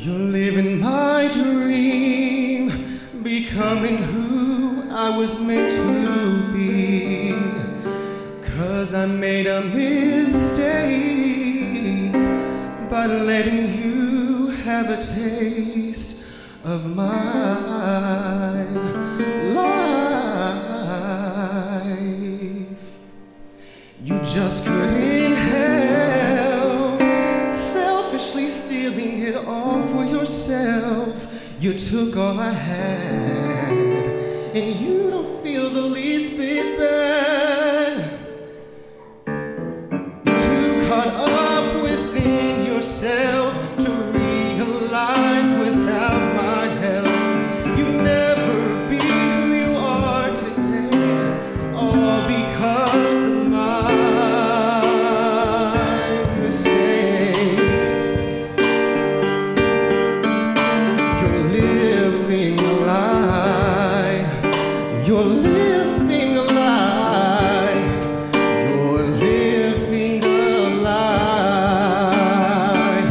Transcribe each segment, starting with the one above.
You're living my dream, becoming who I was meant to be. 'Cause I made a mistake by letting you have a taste of my life. You just couldn't help selfishly stealing it all for yourself. You took all I had, and you don't feel the least bit bad. Too caught up within yourself to realize without my help you'll never be who you are today, all because of my mistake. You're living a lie. You're living a lie. You're living a lie.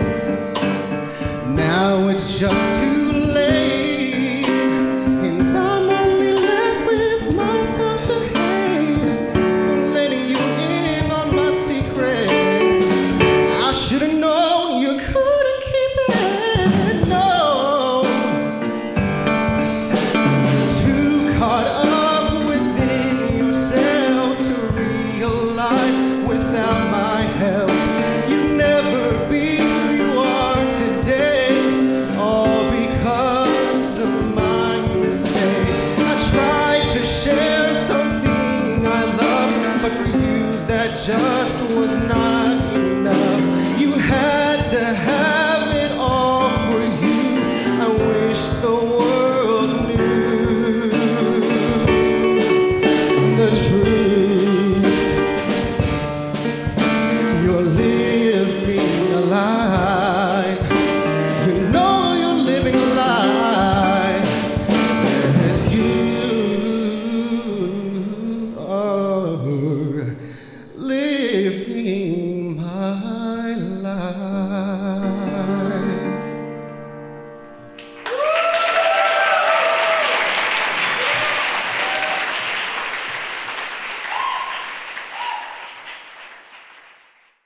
Now it's just too late, and I'm only left with myself to hate for letting you in on my secret. I should've known